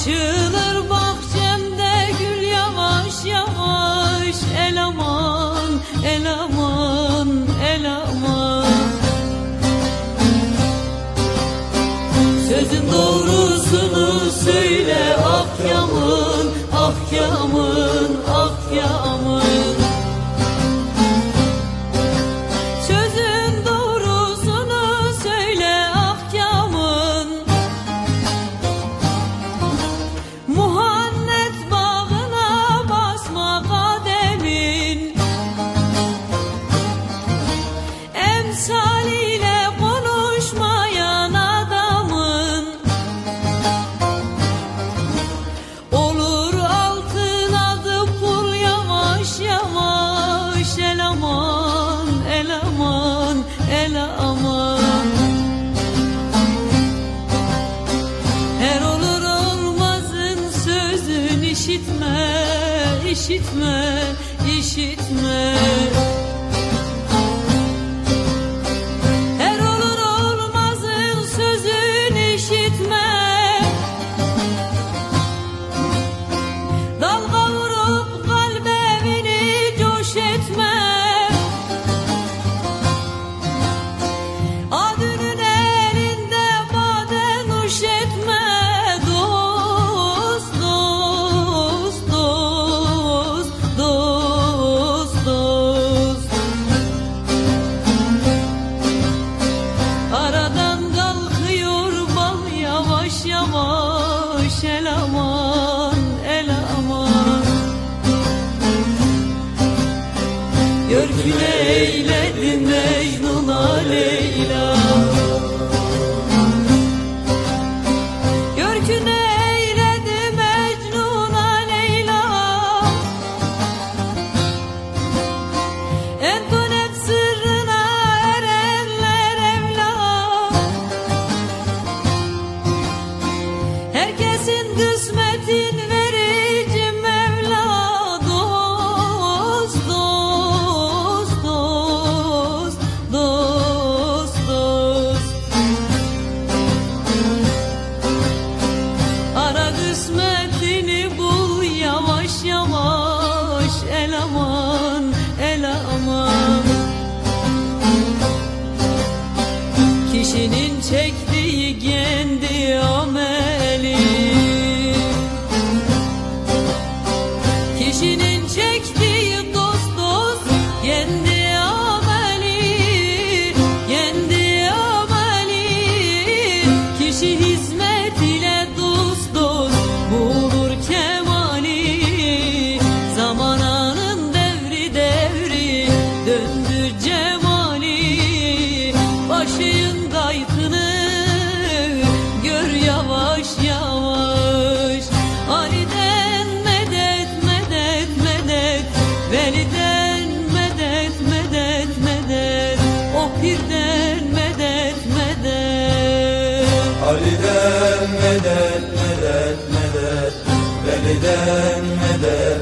Açılır bahçemde gül yavaş yavaş. El aman, el aman, el aman. Sözün doğrusunu söyle ah Yaman, ah Yaman, ah Yaman. Sözün doğrusunu söyle ah Yaman. Muhannet bağına basma kademin. Emsaliyle konuşmayan adamın olur altın adı pul yavaş yavaş. El aman, el aman, el aman. Her olur olmazın sözün işitme, işitme, işitme. Her olur olmazın sözün işitme. Dalga vurup kalbini coş etme. Adının elinde bade nuş etme. Dost, dost, dost, dost, dost. Aradan kalkıyor bal yavaş yavaş. El aman, el aman. Gör ki eyledi Mecnun'a Leyla. Gör ki eyledi Mecnun'a Leyla. Entonet sırrına erenler evla. Herkesin kısmetin verici Mevla. Dost, dost, dost, dost, dost. Ara kısmetini bul yavaş yavaş. El aman, el aman. Kişinin çektiği kendi ameli. Kişinin çektiği dost dost kendi ameli, kendi ameli. Kişi hizmet ile dost dost bulur kemali. Zamananın devri devri döndü cemali. Başıyın gaykını gör yavaş yavaş. Ali'den medet, medet, medet. Veli'den medet, medet, medet. O pirden medet, medet. Ali'den medet, medet, medet. Veli'den medet.